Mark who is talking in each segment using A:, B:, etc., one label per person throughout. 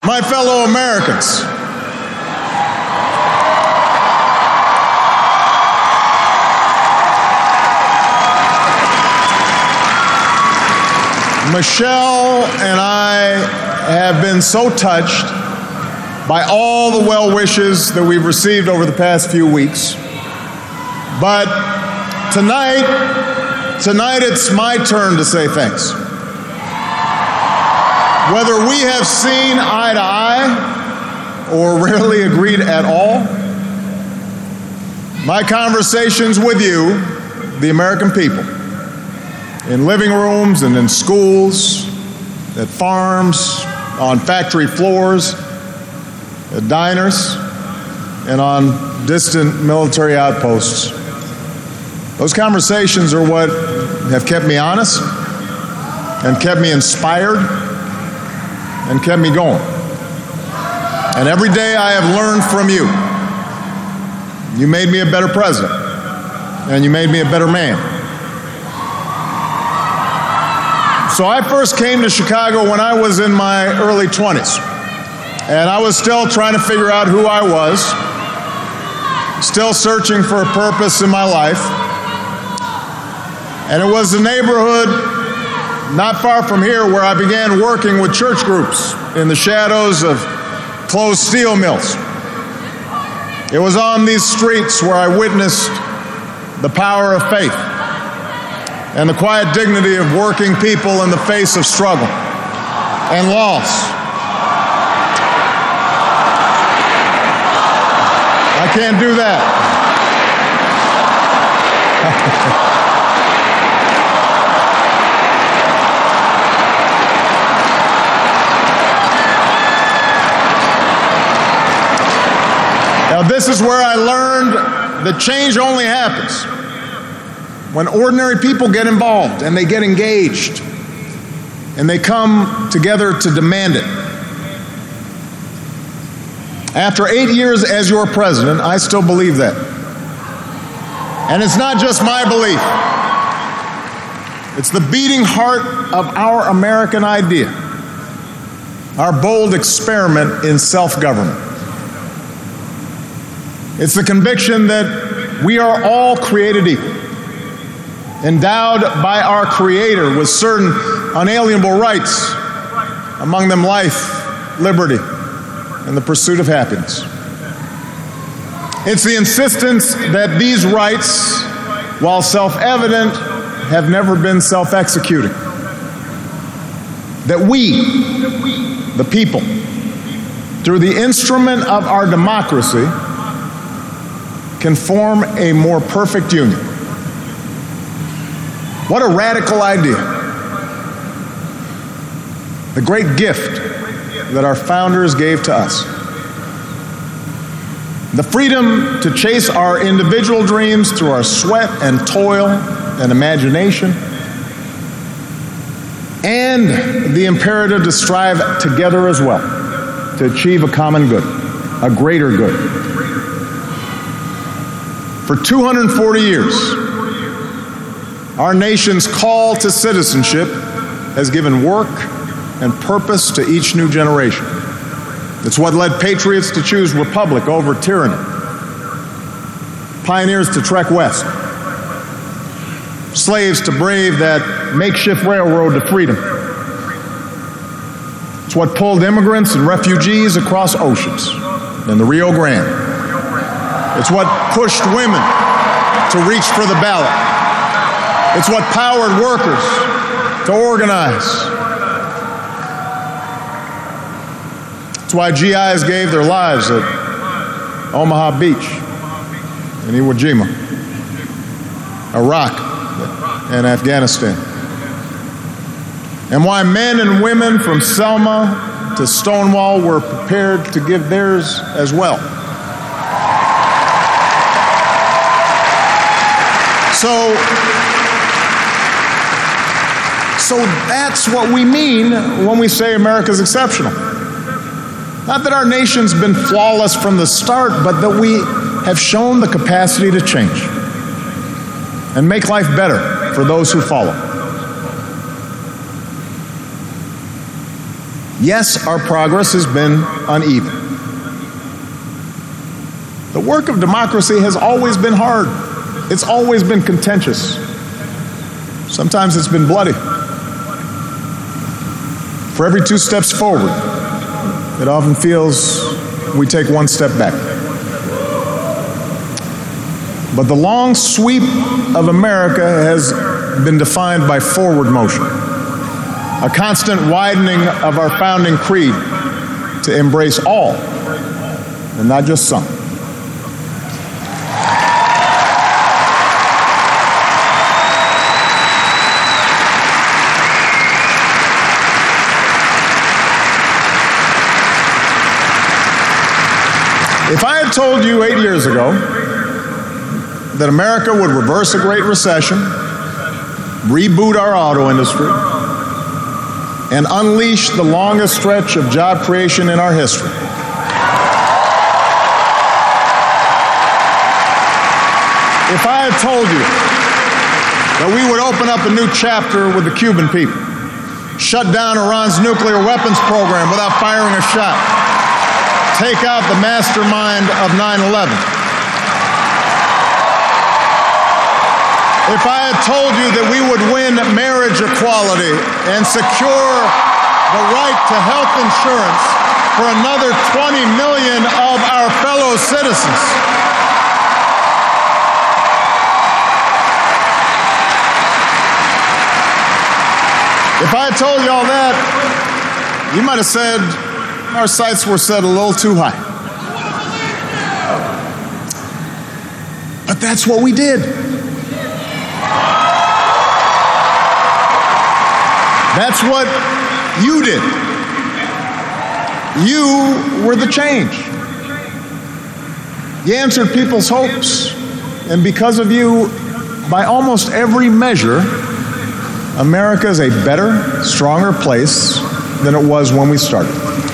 A: my fellow Americans, Michelle and I have been so touched by all the well wishes that we've received over the past few weeks. But tonight it's my turn to say thanks. Whether we have seen eye to eye or rarely agreed at all, my conversations with you, the American people, in living rooms and in schools, at farms, on factory floors, at diners, and on distant military outposts. Those conversations are what have kept me honest and kept me inspired and kept me going. And every day I have learned from you. You made me a better president, and you made me a better man. So I first came to Chicago when I was in my early 20s, and I was still trying to figure out who I was, still searching for a purpose in my life. And it was the neighborhood not far from here where I began working with church groups in the shadows of closed steel mills. It was on these streets where I witnessed the power of faith and the quiet dignity of working people in the face of struggle and loss. I can't do that. Now, this is where I learned that change only happens when ordinary people get involved and they get engaged and they come together to demand it. After 8 years as your president, I still believe that. And it's not just my belief. It's the beating heart of our American idea, our bold experiment in self-government. It's the conviction that we are all created equal, endowed by our Creator with certain unalienable rights, among them life, liberty, and the pursuit of happiness. It's the insistence that these rights, while self-evident, have never been self-executing. That we, the people, through the instrument of our democracy, can form a more perfect union. What a radical idea. The great gift that our founders gave to us. The freedom to chase our individual dreams through our sweat and toil and imagination, and the imperative to strive together as well to achieve a common good, a greater good. For 240 years, our nation's call to citizenship has given work and purpose to each new generation. It's what led patriots to choose republic over tyranny, pioneers to trek west, slaves to brave that makeshift railroad to freedom. It's what pulled immigrants and refugees across oceans and the Rio Grande. It's what pushed women to reach for the ballot. It's what powered workers to organize. It's why GIs gave their lives at Omaha Beach, in Iwo Jima, Iraq, and Afghanistan. And why men and women from Selma to Stonewall were prepared to give theirs as well. So that's what we mean when we say America's exceptional. Not that our nation's been flawless from the start, but that we have shown the capacity to change and make life better for those who follow. Yes, our progress has been uneven. The work of democracy has always been hard. It's always been contentious. Sometimes it's been bloody. For every 2 steps forward, it often feels we take 1 step back. But the long sweep of America has been defined by forward motion, a constant widening of our founding creed to embrace all and not just some. If I had told you 8 years ago that America would reverse a Great Recession, reboot our auto industry, and unleash the longest stretch of job creation in our history, if I had told you that we would open up a new chapter with the Cuban people, shut down Iran's nuclear weapons program without firing a shot, take out the mastermind of 9/11, if I had told you that we would win marriage equality and secure the right to health insurance for another 20 million of our fellow citizens, if I had told you all that, you might have said our sights were set a little too high. But that's what we did. That's what you did. You were the change. You answered people's hopes, and because of you, by almost every measure, America is a better, stronger place than it was when we started.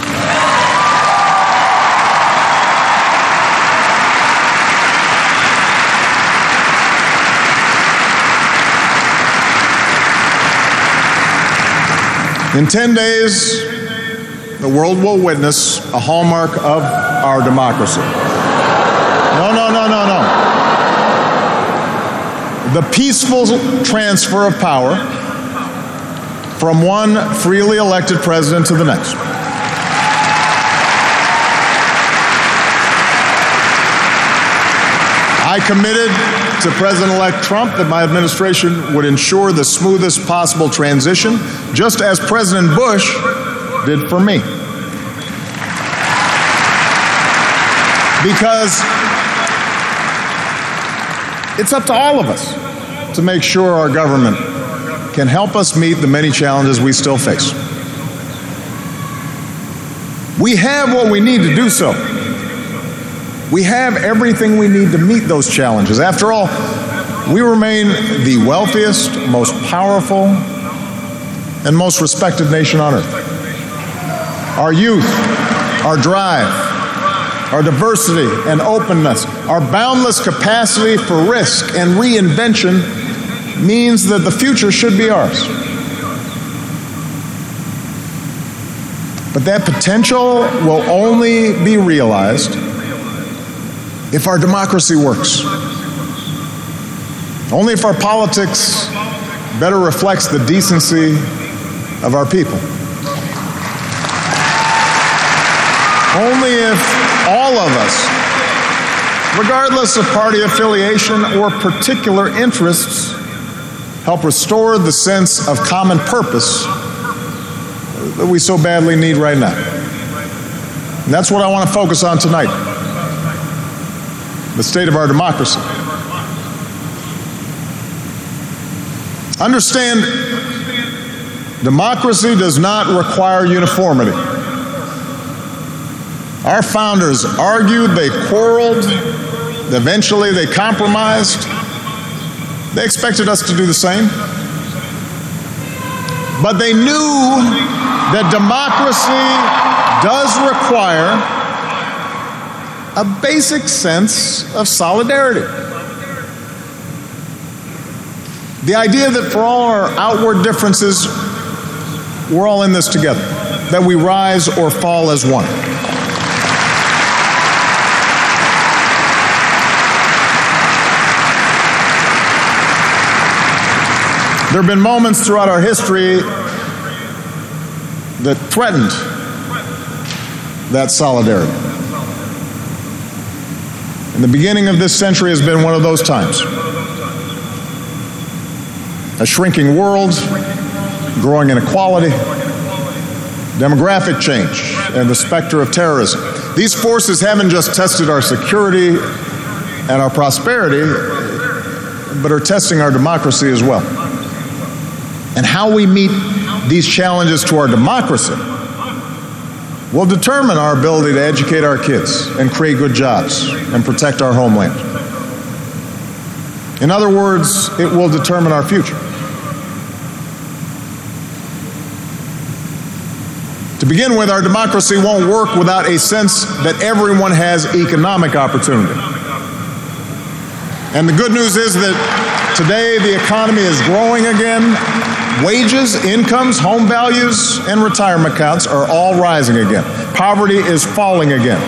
A: In 10 days, the world will witness a hallmark of our democracy. No. The peaceful transfer of power from one freely elected president to the next. I committed to President-elect Trump that my administration would ensure the smoothest possible transition, just as President Bush did for me. Because it's up to all of us to make sure our government can help us meet the many challenges we still face. We have what we need to do so. We have everything we need to meet those challenges. After all, we remain the wealthiest, most powerful, and most respected nation on earth. Our youth, our drive, our diversity and openness, our boundless capacity for risk and reinvention means that the future should be ours. But that potential will only be realized if our democracy works. Only if our politics better reflects the decency of our people. Only if all of us, regardless of party affiliation or particular interests, help restore the sense of common purpose that we so badly need right now. And that's what I want to focus on tonight. The state of our democracy. Understand, democracy does not require uniformity. Our founders argued, they quarreled, eventually they compromised. They expected us to do the same. But they knew that democracy does require a basic sense of solidarity. The idea that for all our outward differences, we're all in this together. that we rise or fall as one. There have been moments throughout our history that threatened that solidarity. And the beginning of this century has been one of those times. A shrinking world, growing inequality, demographic change, and the specter of terrorism. These forces haven't just tested our security and our prosperity, but are testing our democracy as well. And how we meet these challenges to our democracy will determine our ability to educate our kids and create good jobs and protect our homeland. In other words, it will determine our future. To begin with, our democracy won't work without a sense that everyone has economic opportunity. And the good news is that today the economy is growing again. Wages, incomes, home values, and retirement accounts are all rising again. Poverty is falling again.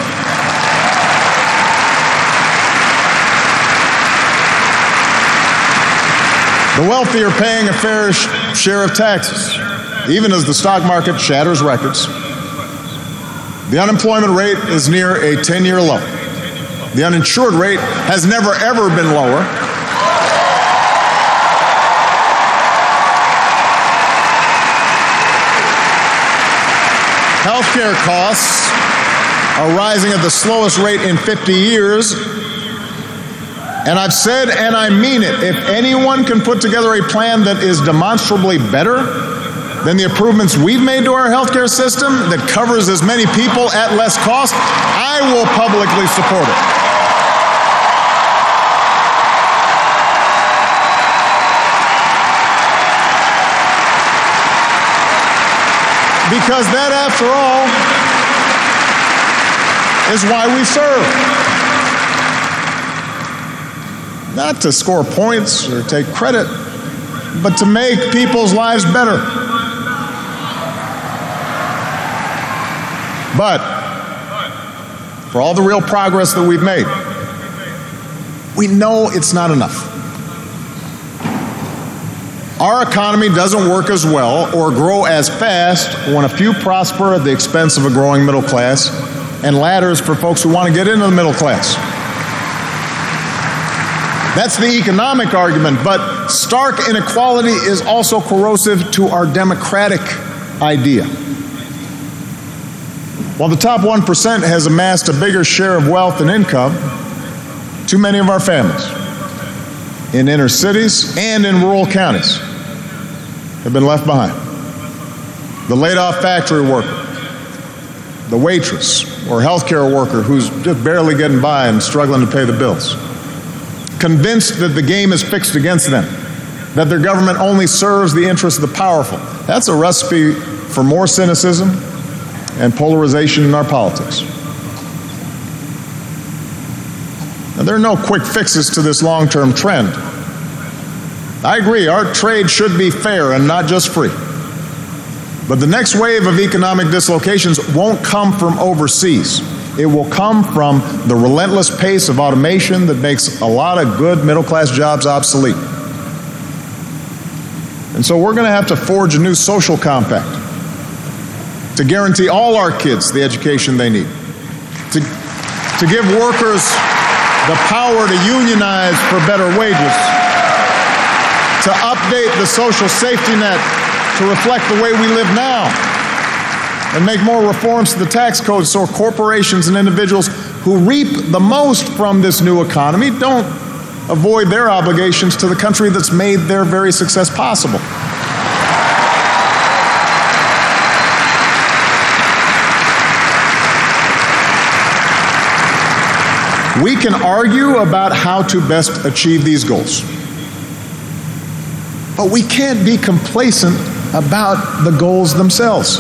A: The wealthy are paying a fair share of taxes, even as the stock market shatters records. The unemployment rate is near a 10-year low. The uninsured rate has never, ever been lower. Healthcare costs are rising at the slowest rate in 50 years. And I've said, and I mean it, if anyone can put together a plan that is demonstrably better than the improvements we've made to our healthcare system that covers as many people at less cost, I will publicly support it. Because that, after all, is why we serve. Not to score points or take credit, but to make people's lives better. But for all the real progress that we've made, we know it's not enough. Our economy doesn't work as well or grow as fast when a few prosper at the expense of a growing middle class and ladders for folks who want to get into the middle class. That's the economic argument, but stark inequality is also corrosive to our democratic idea. While the top 1% has amassed a bigger share of wealth and income, too many of our families in inner cities and in rural counties have been left behind. The laid-off factory worker, the waitress or healthcare worker who's just barely getting by and struggling to pay the bills, convinced that the game is fixed against them, that their government only serves the interests of the powerful. That's a recipe for more cynicism and polarization in our politics. Now, there are no quick fixes to this long-term trend. I agree, our trade should be fair and not just free. But the next wave of economic dislocations won't come from overseas. It will come from the relentless pace of automation that makes a lot of good middle-class jobs obsolete. And so we're going to have to forge a new social compact to guarantee all our kids the education they need, to give workers the power to unionize for better wages, to update the social safety net to reflect the way we live now, and make more reforms to the tax code so corporations and individuals who reap the most from this new economy don't avoid their obligations to the country that's made their very success possible. We can argue about how to best achieve these goals, but we can't be complacent about the goals themselves.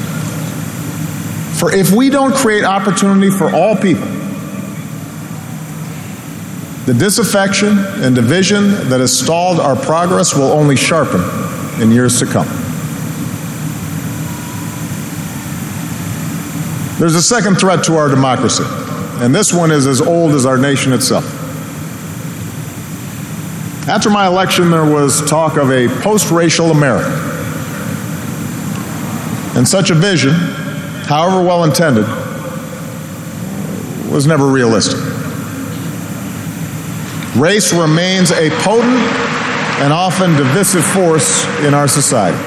A: For if we don't create opportunity for all people, the disaffection and division that has stalled our progress will only sharpen in years to come. There's a second threat to our democracy, and this one is as old as our nation itself. After my election, there was talk of a post-racial America. And such a vision, however well intended, was never realistic. Race remains a potent and often divisive force in our society.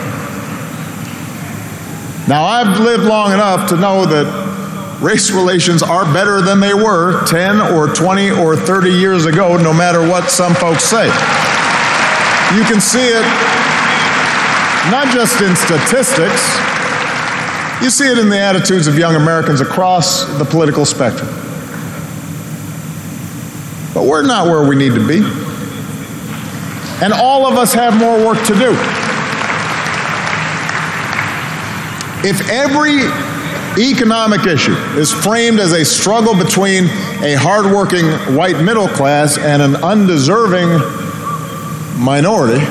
A: Now, I've lived long enough to know that race relations are better than they were 10 or 20 or 30 years ago, no matter what some folks say. You can see it not just in statistics, you see it in the attitudes of young Americans across the political spectrum. But we're not where we need to be. And all of us have more work to do. If every economic issue is framed as a struggle between a hardworking white middle class and an undeserving minority,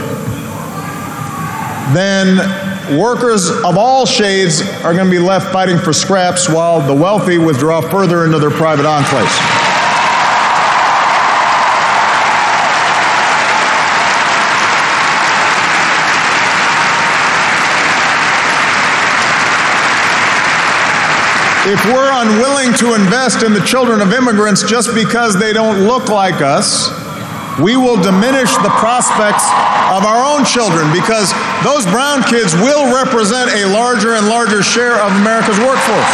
A: then workers of all shades are going to be left fighting for scraps while the wealthy withdraw further into their private enclaves. If we're unwilling to invest in the children of immigrants just because they don't look like us, we will diminish the prospects of our own children, because those brown kids will represent a larger and larger share of America's workforce.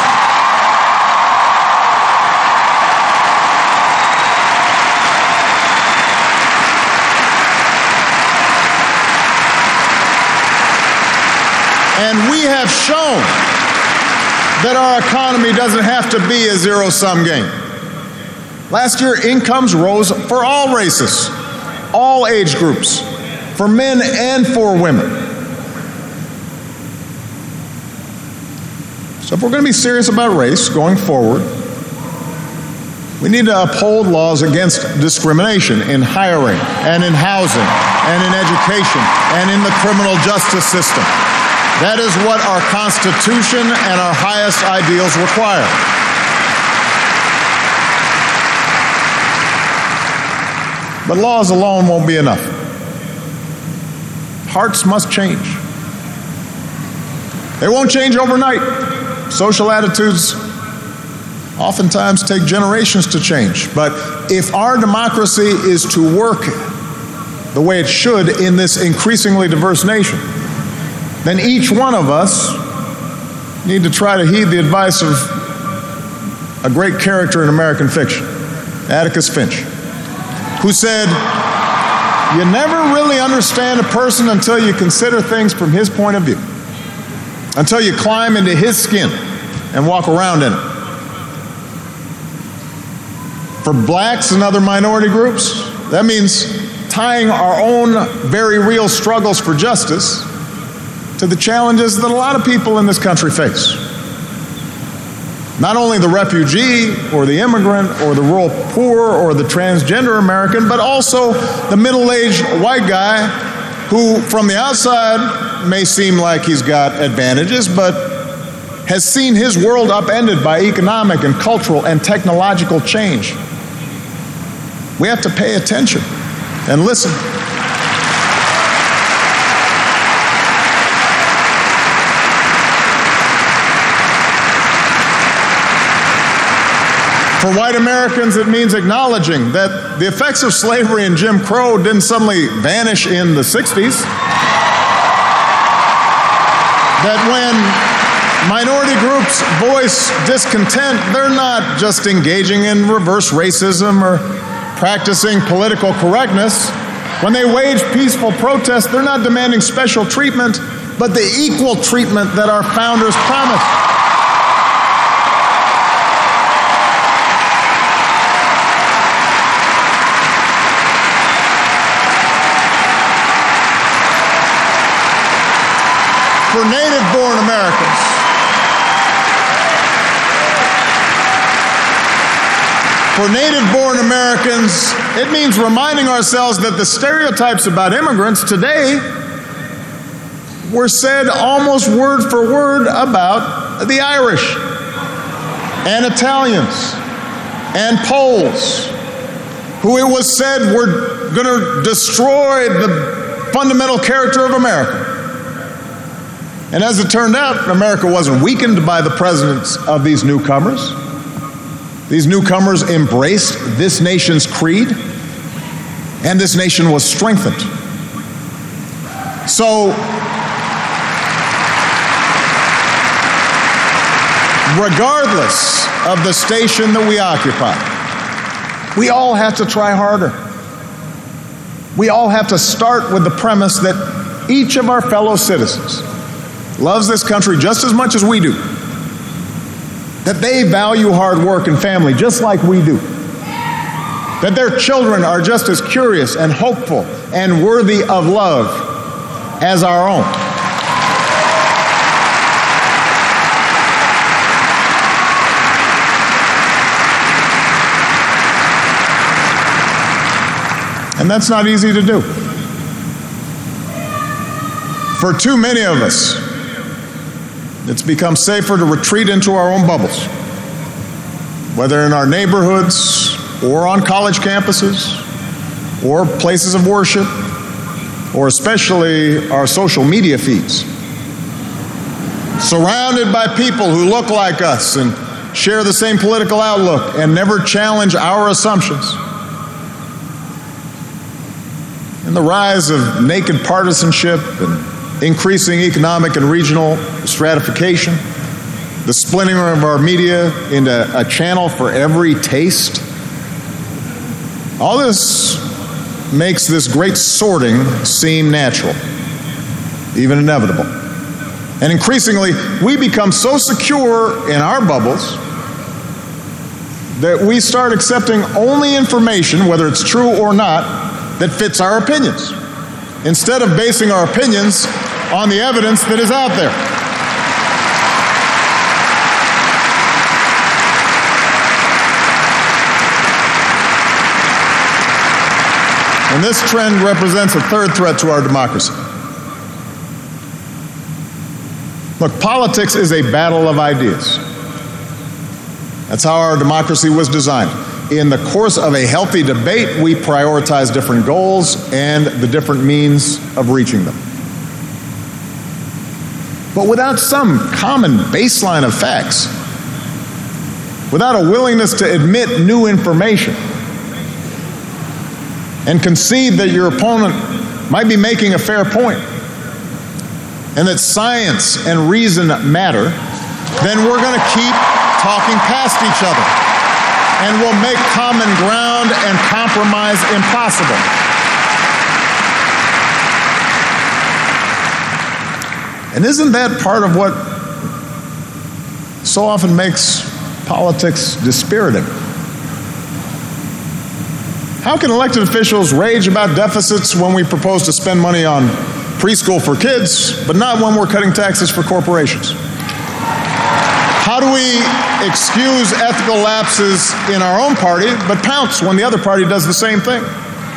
A: And we have shown that our economy doesn't have to be a zero-sum game. Last year, incomes rose for all races, all age groups, for men and for women. So if we're going to be serious about race going forward, we need to uphold laws against discrimination in hiring and in housing and in education and in the criminal justice system. That is what our Constitution and our highest ideals require. But laws alone won't be enough. Hearts must change. They won't change overnight. Social attitudes oftentimes take generations to change. But if our democracy is to work the way it should in this increasingly diverse nation, then each one of us need to try to heed the advice of a great character in American fiction, Atticus Finch, who said, "You never really understand a person until you consider things from his point of view, until you climb into his skin and walk around in it." For blacks and other minority groups, that means tying our own very real struggles for justice to the challenges that a lot of people in this country face. Not only the refugee or the immigrant or the rural poor or the transgender American, but also the middle-aged white guy who from the outside may seem like he's got advantages, but has seen his world upended by economic and cultural and technological change. We have to pay attention and listen. For white Americans, it means acknowledging that the effects of slavery and Jim Crow didn't suddenly vanish in the 60s. That when minority groups voice discontent, they're not just engaging in reverse racism or practicing political correctness. When they wage peaceful protest, they're not demanding special treatment, but the equal treatment that our founders promised. For native-born Americans, it means reminding ourselves that the stereotypes about immigrants today were said almost word for word about the Irish. and Italians and Poles, who it was said were going to destroy the fundamental character of America. And as it turned out, America wasn't weakened by the presence of these newcomers. These newcomers embraced this nation's creed, and this nation was strengthened. So, regardless of the station that we occupy, we all have to try harder. We all have to start with the premise that each of our fellow citizens loves this country just as much as we do, that they value hard work and family just like we do, that their children are just as curious and hopeful and worthy of love as our own. And that's not easy to do. For too many of us, it's become safer to retreat into our own bubbles, whether in our neighborhoods or on college campuses or places of worship, or especially our social media feeds. Surrounded by people who look like us and share the same political outlook and never challenge our assumptions. And the rise of naked partisanship and increasing economic and regional stratification, the splintering of our media into a channel for every taste. All this makes this great sorting seem natural, even inevitable. And increasingly, we become so secure in our bubbles that we start accepting only information, whether it's true or not, that fits our opinions, instead of basing our opinions on the evidence that is out there. And this trend represents a third threat to our democracy. Look, politics is a battle of ideas. That's how our democracy was designed. In the course of a healthy debate, we prioritize different goals and the different means of reaching them. But without some common baseline of facts, without a willingness to admit new information and concede that your opponent might be making a fair point and that science and reason matter, then we're going to keep talking past each other and we'll make common ground and compromise impossible. And isn't that part of what so often makes politics dispiriting? How can elected officials rage about deficits when we propose to spend money on preschool for kids, but not when we're cutting taxes for corporations? How do we excuse ethical lapses in our own party, but pounce when the other party does the same thing?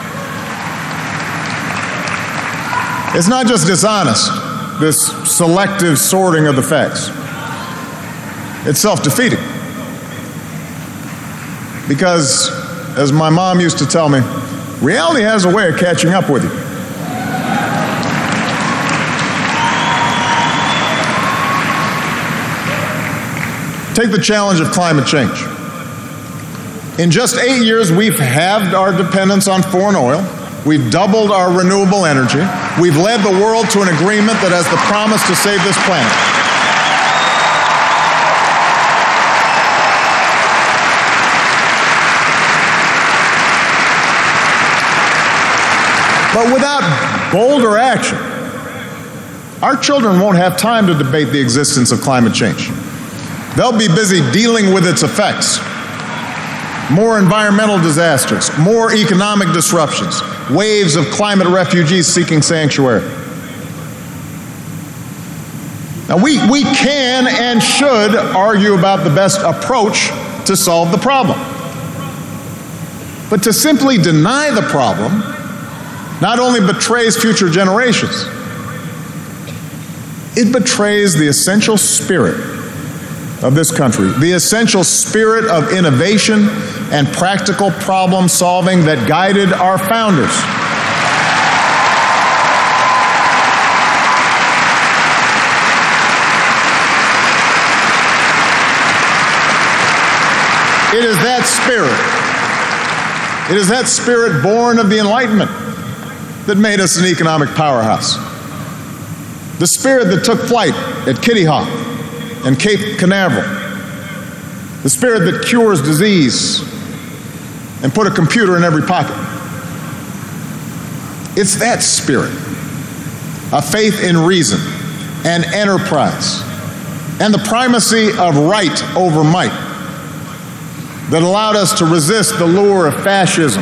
A: It's not just dishonest, this selective sorting of the facts. It's self-defeating. Because, as my mom used to tell me, reality has a way of catching up with you. Take the challenge of climate change. In just 8 years, we've halved our dependence on foreign oil. We've doubled our renewable energy. We've led the world to an agreement that has the promise to save this planet. But without bolder action, our children won't have time to debate the existence of climate change. They'll be busy dealing with its effects. More environmental disasters, more economic disruptions, waves of climate refugees seeking sanctuary. Now, we can and should argue about the best approach to solve the problem. But to simply deny the problem not only betrays future generations, it betrays the essential spirit of this country, the essential spirit of innovation and practical problem solving that guided our founders. It is that spirit born of the Enlightenment that made us an economic powerhouse. The spirit that took flight at Kitty Hawk and Cape Canaveral. The spirit that cures disease and put a computer in every pocket. It's that spirit, a faith in reason and enterprise and the primacy of right over might that allowed us to resist the lure of fascism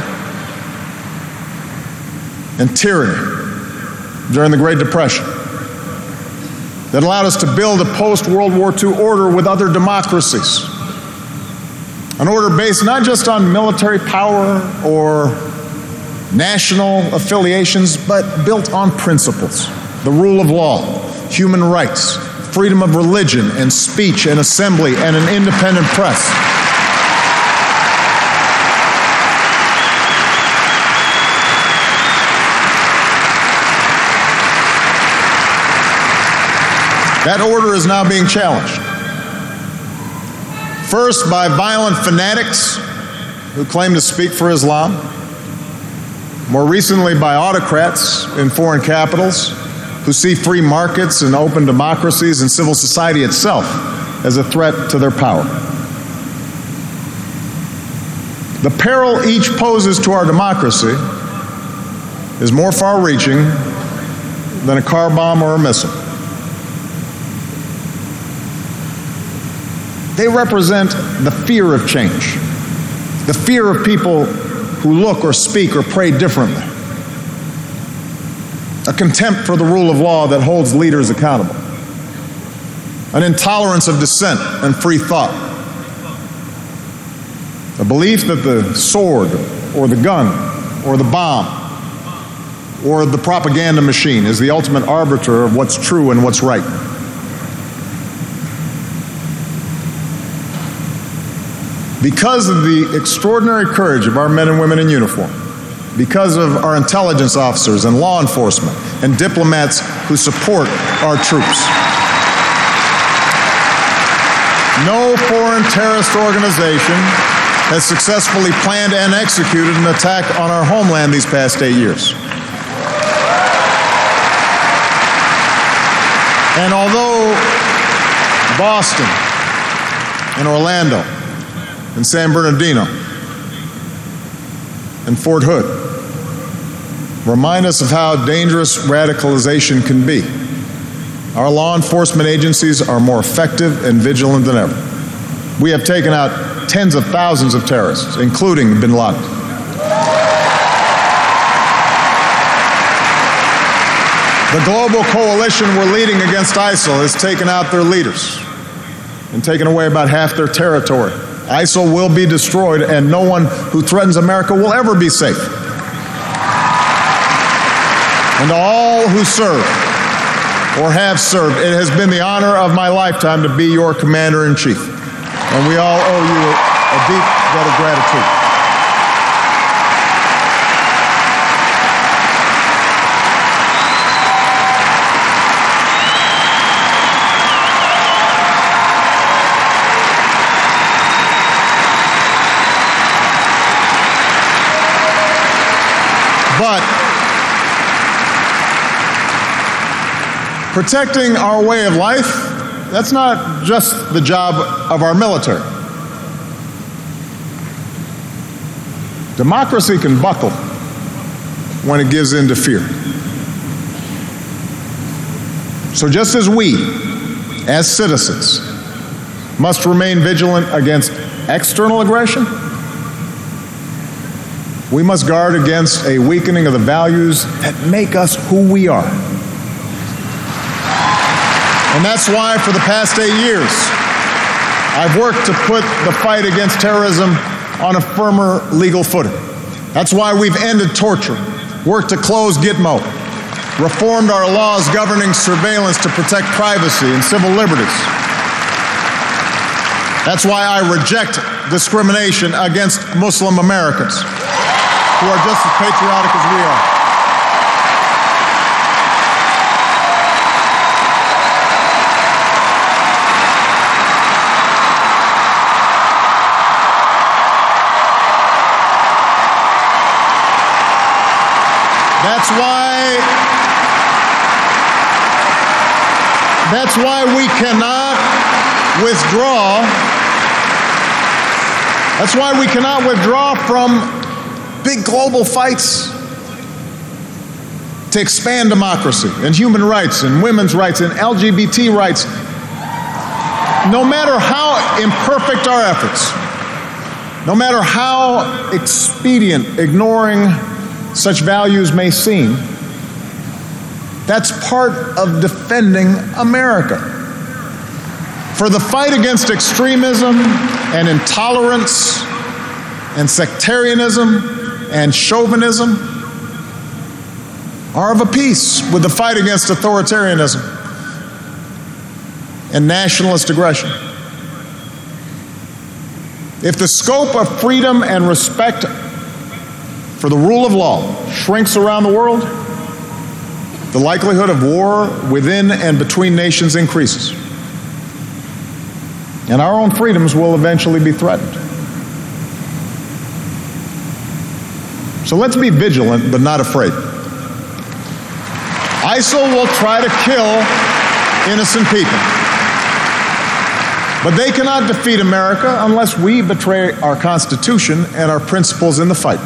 A: and tyranny during the Great Depression, that allowed us to build a post-World War II order with other democracies, an order based not just on military power or national affiliations, but built on principles: the rule of law, human rights, freedom of religion and speech and assembly, and an independent press. That order is now being challenged. First, by violent fanatics who claim to speak for Islam. More recently, by autocrats in foreign capitals who see free markets and open democracies and civil society itself as a threat to their power. The peril each poses to our democracy is more far-reaching than a car bomb or a missile. They represent the fear of change, the fear of people who look or speak or pray differently, a contempt for the rule of law that holds leaders accountable, an intolerance of dissent and free thought, a belief that the sword or the gun or the bomb or the propaganda machine is the ultimate arbiter of what's true and what's right. Because of the extraordinary courage of our men and women in uniform, because of our intelligence officers and law enforcement and diplomats who support our troops, no foreign terrorist organization has successfully planned and executed an attack on our homeland these past 8 years. And although Boston and Orlando and San Bernardino and Fort Hood remind us of how dangerous radicalization can be, our law enforcement agencies are more effective and vigilant than ever. We have taken out tens of thousands of terrorists, including bin Laden. The global coalition we're leading against ISIL has taken out their leaders and taken away about half their territory. ISIL will be destroyed, and no one who threatens America will ever be safe. And to all who serve or have served, it has been the honor of my lifetime to be your commander-in-chief. And we all owe you a deep debt of gratitude. But protecting our way of life, that's not just the job of our military. Democracy can buckle when it gives in to fear. So just as we, as citizens, must remain vigilant against external aggression, we must guard against a weakening of the values that make us who we are. And that's why for the past 8 years, I've worked to put the fight against terrorism on a firmer legal footing. That's why we've ended torture, worked to close Gitmo, reformed our laws governing surveillance to protect privacy and civil liberties, That's why I reject discrimination against Muslim Americans who are just as patriotic as we are. That's why we cannot withdraw. That's why we cannot withdraw from big global fights to expand democracy and human rights and women's rights and LGBT rights. No matter how imperfect our efforts, no matter how expedient ignoring such values may seem, that's part of defending America. For the fight against extremism and intolerance and sectarianism and chauvinism are of a piece with the fight against authoritarianism and nationalist aggression. If the scope of freedom and respect for the rule of law shrinks around the world, the likelihood of war within and between nations increases, and our own freedoms will eventually be threatened. So let's be vigilant but not afraid. ISIL will try to kill innocent people, but they cannot defeat America unless we betray our Constitution and our principles in the fight.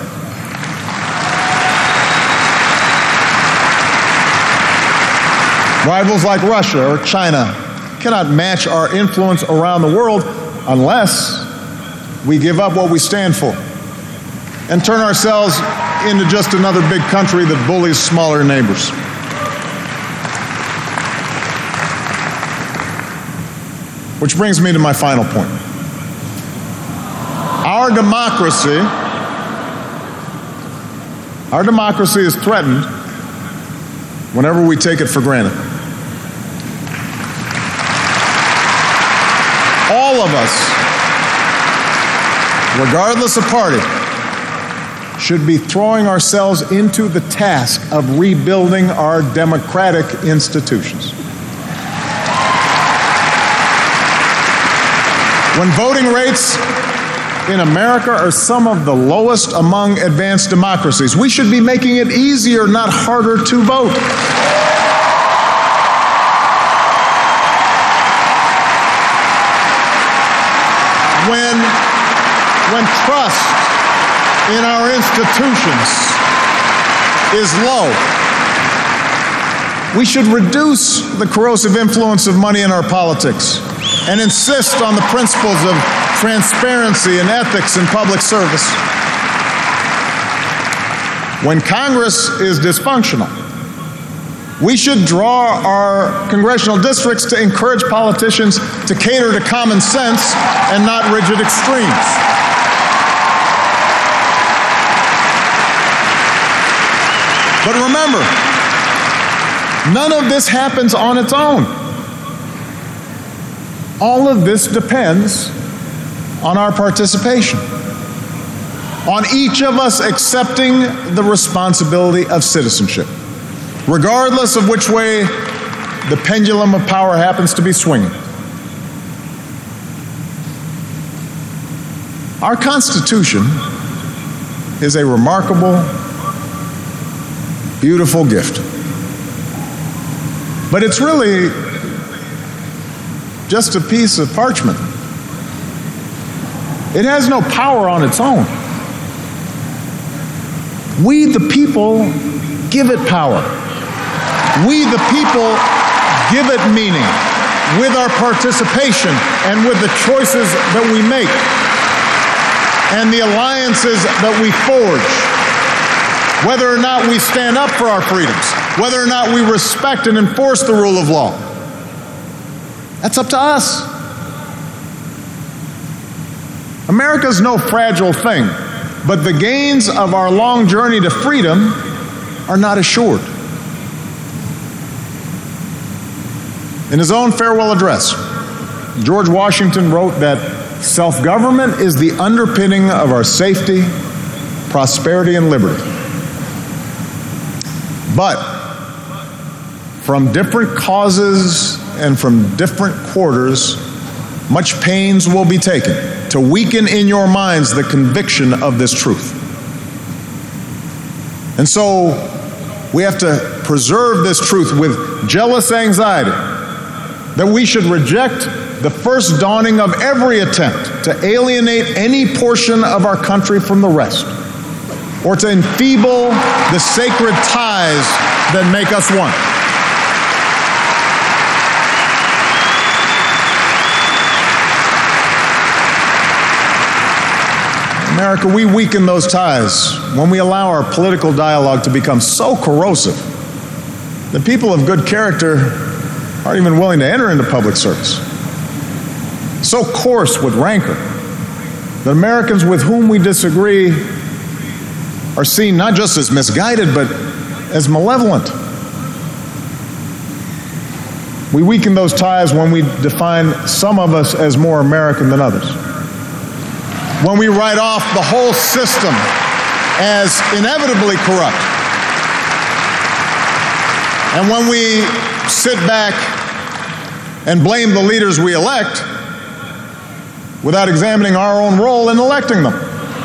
A: Rivals like Russia or China cannot match our influence around the world unless we give up what we stand for and turn ourselves into just another big country that bullies smaller neighbors. Which brings me to my final point. Our democracy is threatened whenever we take it for granted. All of us, regardless of party, should be throwing ourselves into the task of rebuilding our democratic institutions. When voting rates in America are some of the lowest among advanced democracies, we should be making it easier, not harder, to vote. When trust in our institutions is low, we should reduce the corrosive influence of money in our politics and insist on the principles of transparency and ethics in public service. When Congress is dysfunctional, we should draw our congressional districts to encourage politicians to cater to common sense and not rigid extremes. But remember, none of this happens on its own. All of this depends on our participation, on each of us accepting the responsibility of citizenship, regardless of which way the pendulum of power happens to be swinging. Our Constitution is a remarkable, beautiful gift. But it's really just a piece of parchment. It has no power on its own. We, the people, give it power. We, the people, give it meaning with our participation and with the choices that we make and the alliances that we forge. Whether or not we stand up for our freedoms, whether or not we respect and enforce the rule of law, that's up to us. America's no fragile thing, but the gains of our long journey to freedom are not assured. In his own farewell address, George Washington wrote that Self-government is the underpinning of our safety, prosperity, and liberty. But from different causes and from different quarters, much pains will be taken to weaken in your minds the conviction of this truth. And so we have to preserve this truth with jealous anxiety that we should reject the first dawning of every attempt to alienate any portion of our country from the rest, or to enfeeble the sacred ties that make us one. America, we weaken those ties when we allow our political dialogue to become so corrosive that people of good character aren't even willing to enter into public service. So coarse with rancor that Americans with whom we disagree are seen not just as misguided, but as malevolent. We weaken those ties when we define some of us as more American than others. When we write off the whole system as inevitably corrupt. And when we sit back and blame the leaders we elect without examining our own role in electing them.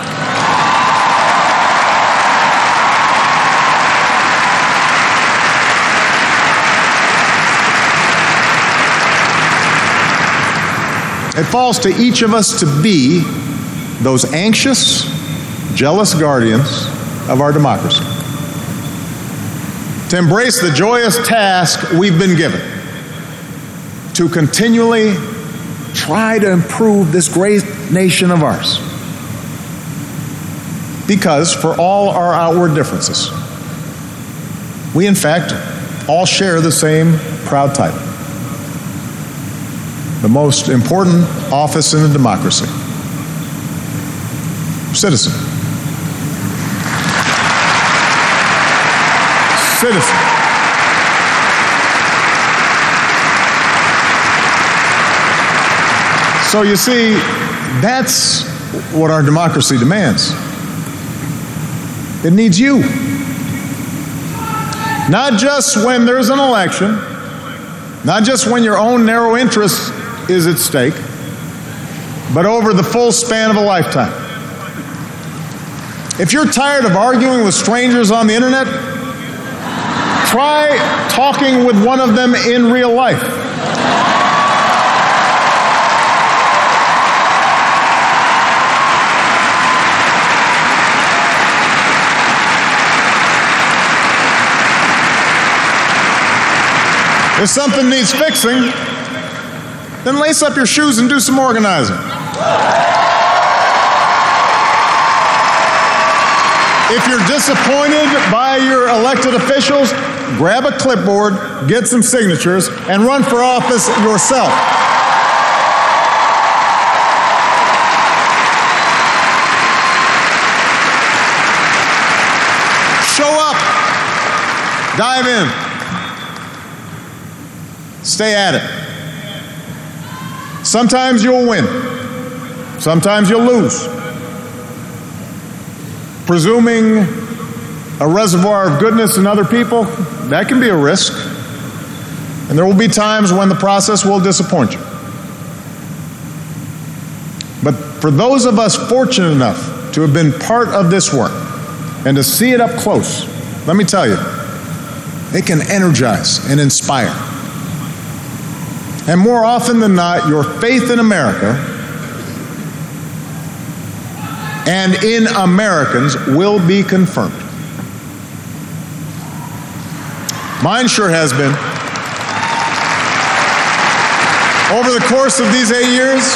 A: It falls to each of us to be those anxious, jealous guardians of our democracy. To embrace the joyous task we've been given to continually try to improve this great nation of ours. Because for all our outward differences, we in fact all share the same proud title. The most important office in a democracy. Citizen. Citizen. So you see, that's what our democracy demands. It needs you. Not just when there's an election, not just when your own narrow interest is at stake, but over the full span of a lifetime. If you're tired of arguing with strangers on the internet, try talking with one of them in real life. If something needs fixing, then lace up your shoes and do some organizing. If you're disappointed by your elected officials, grab a clipboard, get some signatures, and run for office yourself. Show up. Dive in. Stay at it. Sometimes you'll win. Sometimes you'll lose. Presuming a reservoir of goodness in other people, that can be a risk. And there will be times when the process will disappoint you. But for those of us fortunate enough to have been part of this work and to see it up close, let me tell you, it can energize and inspire. And more often than not, your faith in America and in Americans will be confirmed. Mine sure has been. Over the course of these 8 years,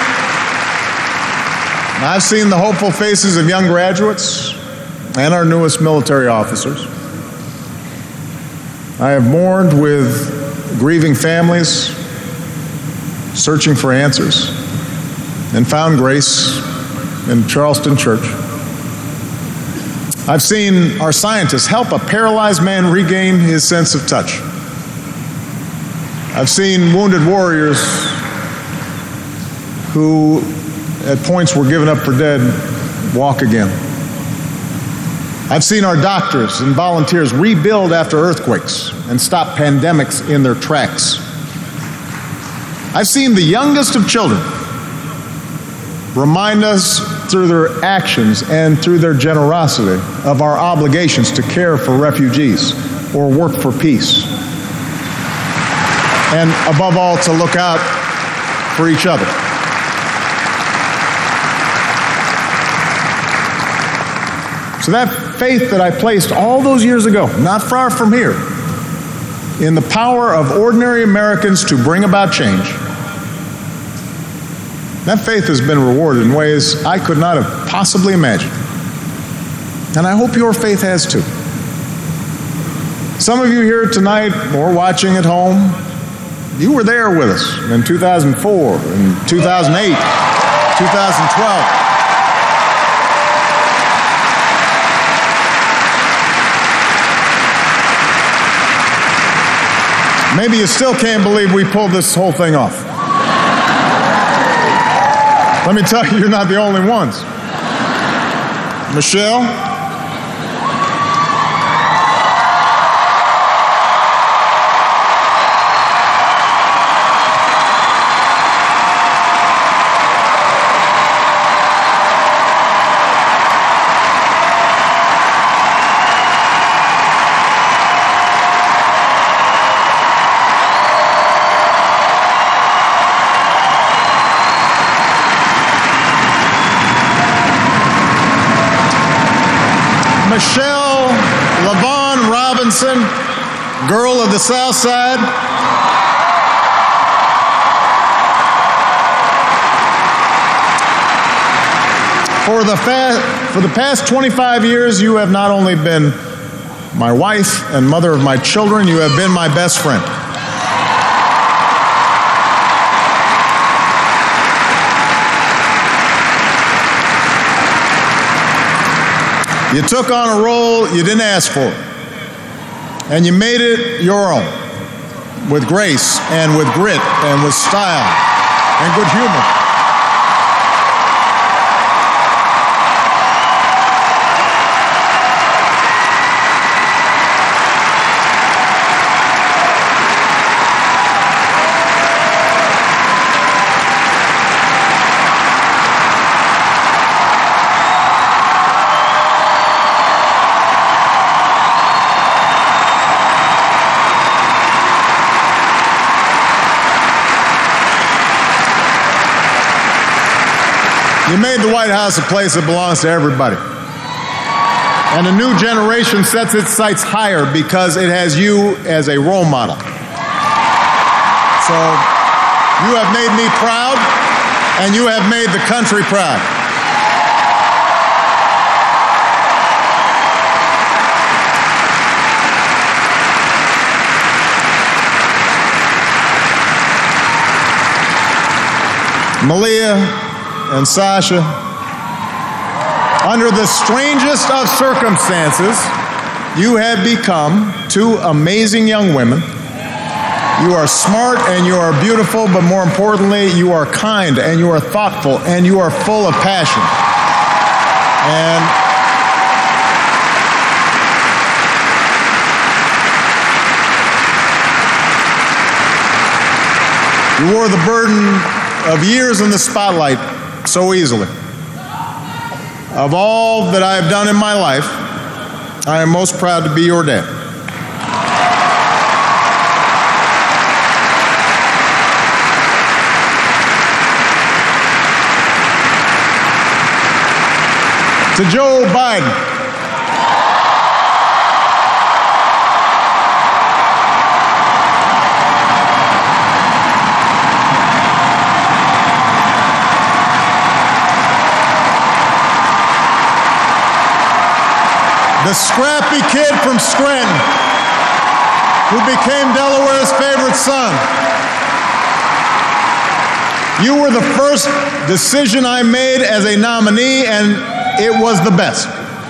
A: I've seen the hopeful faces of young graduates and our newest military officers. I have mourned with grieving families, searching for answers, and found grace in Charleston Church. I've seen our scientists help a paralyzed man regain his sense of touch. I've seen wounded warriors who at points were given up for dead walk again. I've seen our doctors and volunteers rebuild after earthquakes and stop pandemics in their tracks. I've seen the youngest of children remind us through their actions and through their generosity of our obligations to care for refugees or work for peace. And above all, to look out for each other. So that faith that I placed all those years ago, not far from here, in the power of ordinary Americans to bring about change, that faith has been rewarded in ways I could not have possibly imagined. And I hope your faith has too. Some of you here tonight or watching at home, you were there with us in 2004, in 2008, 2012. Maybe you still can't believe we pulled this whole thing off. Let me tell you, you're not the only ones. Michelle, Michelle LaVaughn Robinson, girl of the South Side. For the past 25 years, you have not only been my wife and mother of my children, you have been my best friend. You took on a role you didn't ask for, and you made it your own, with grace and with grit and with style and good humor. You made the White House a place that belongs to everybody. And a new generation sets its sights higher because it has you as a role model. So you have made me proud, and you have made the country proud. Malia and Sasha, under the strangest of circumstances, you have become two amazing young women. You are smart and you are beautiful, but more importantly, you are kind and you are thoughtful and you are full of passion. And you wore the burden of years in the spotlight so easily. Of all that I have done in my life, I am most proud to be your dad. To Joe Biden, the scrappy kid from Scranton who became Delaware's favorite son. You were the first decision I made as a nominee, and it was the best.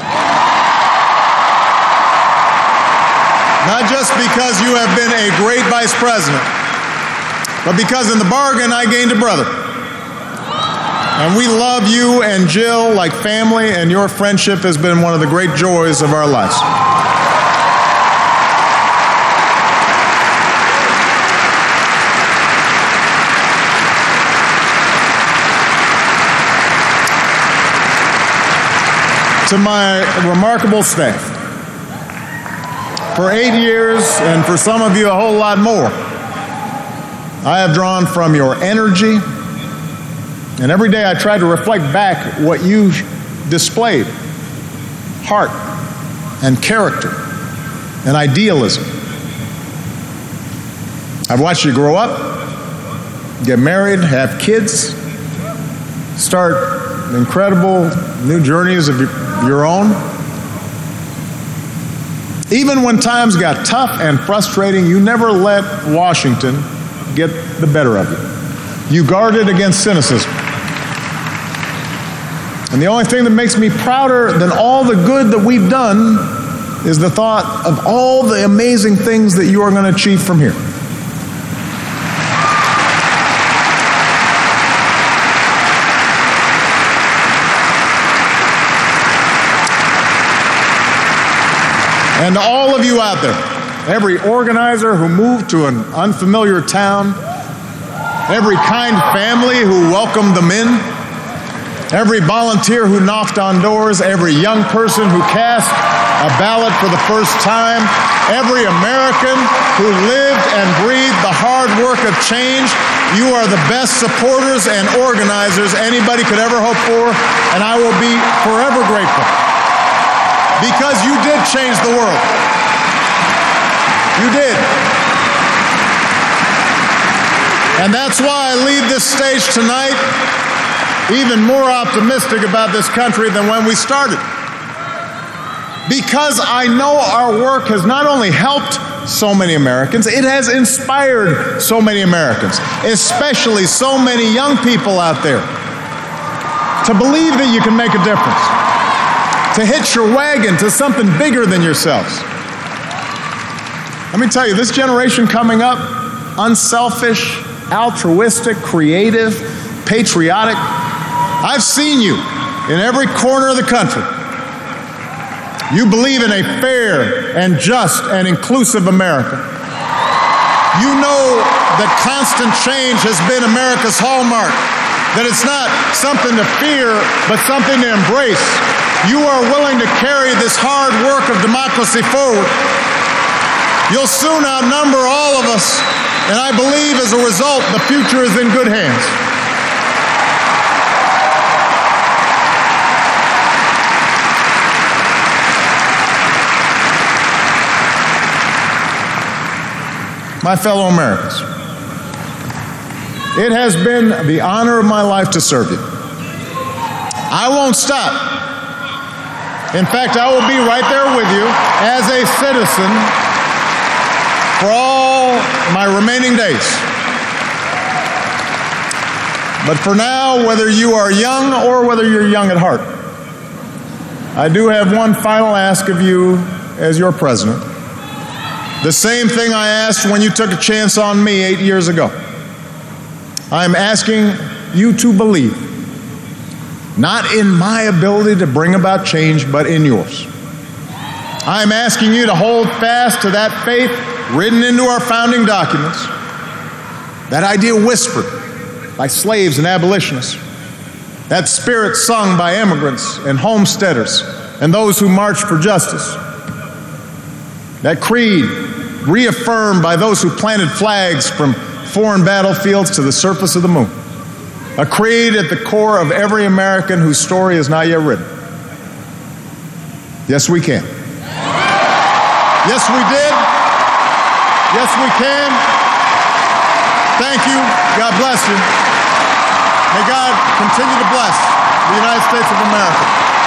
A: Not just because you have been a great vice president, but because in the bargain I gained a brother. And we love you and Jill like family, and your friendship has been one of the great joys of our lives. To my remarkable staff, for 8 years, and for some of you a whole lot more, I have drawn from your energy, and every day I try to reflect back what you displayed: heart and character and idealism. I've watched you grow up, get married, have kids, start incredible new journeys of your own. Even when times got tough and frustrating, you never let Washington get the better of you. You guarded against cynicism. And the only thing that makes me prouder than all the good that we've done is the thought of all the amazing things that you are going to achieve from here. And to all of you out there, every organizer who moved to an unfamiliar town, every kind family who welcomed them in, every volunteer who knocked on doors, every young person who cast a ballot for the first time, every American who lived and breathed the hard work of change, you are the best supporters and organizers anybody could ever hope for, and I will be forever grateful. Because you did change the world. You did. And that's why I leave this stage tonight even more optimistic about this country than when we started. Because I know our work has not only helped so many Americans, it has inspired so many Americans, especially so many young people out there, to believe that you can make a difference, to hitch your wagon to something bigger than yourselves. Let me tell you, this generation coming up, unselfish, altruistic, creative, patriotic, I've seen you in every corner of the country. You believe in a fair and just and inclusive America. You know that constant change has been America's hallmark, that it's not something to fear, but something to embrace. You are willing to carry this hard work of democracy forward. You'll soon outnumber all of us, and I believe as a result, the future is in good hands. My fellow Americans, it has been the honor of my life to serve you. I won't stop. In fact, I will be right there with you as a citizen for all my remaining days. But for now, whether you are young or whether you're young at heart, I do have one final ask of you as your president. The same thing I asked when you took a chance on me 8 years ago. I'm asking you to believe, not in my ability to bring about change, but in yours. I'm asking you to hold fast to that faith written into our founding documents, that idea whispered by slaves and abolitionists, that spirit sung by immigrants and homesteaders and those who marched for justice, that creed reaffirmed by those who planted flags from foreign battlefields to the surface of the moon. A creed at the core of every American whose story is not yet written. Yes, we can. Yes, we did. Yes, we can. Thank you. God bless you. May God continue to bless the United States of America.